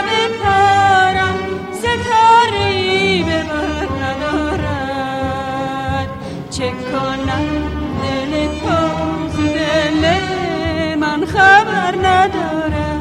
تارم ستاره‌ای به بر ندارد. چه کنم دل تو ز دل من خبر ندارد.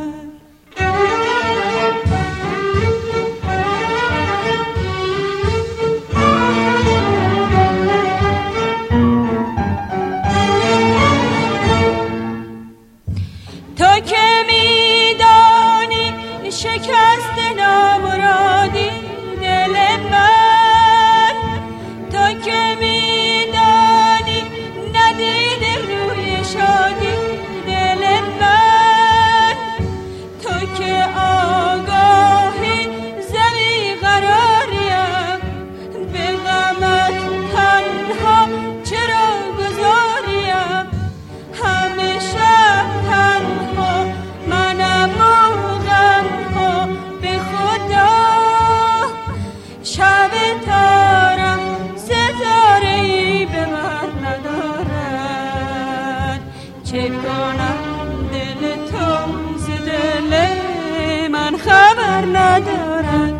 تو که میدانی شکست نامرادی دل من، تو که میدانی ندیده روی شادی دل من، تو که آگاهی زمی قراریم به غمت تنها چرا گذاریم. همیشه تنها منم و غمها به خدا. شب تارم ستاره‌ای به بر ندارد. چه کنم دل تو ز دل من خبر ندارد.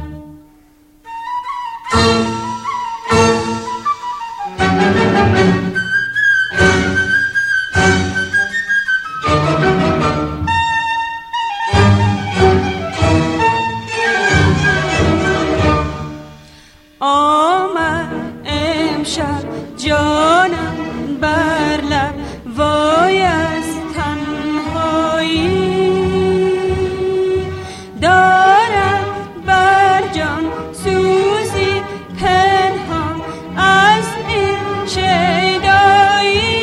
آمد امشب جانم بر لب وای از تنهایی. دارم بر جان سوزی پنهان از این شیدایی.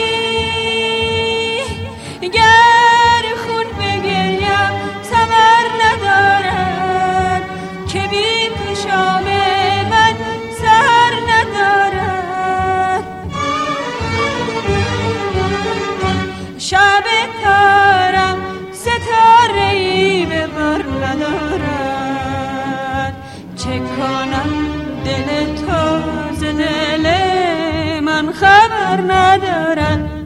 گر خون بگریم ثمر ندارد که بی تو شام من سر ندارد. شب تارم ستاره‌ای به بر ندارد. چه کنم دل تو ز دل من خبر ندارد.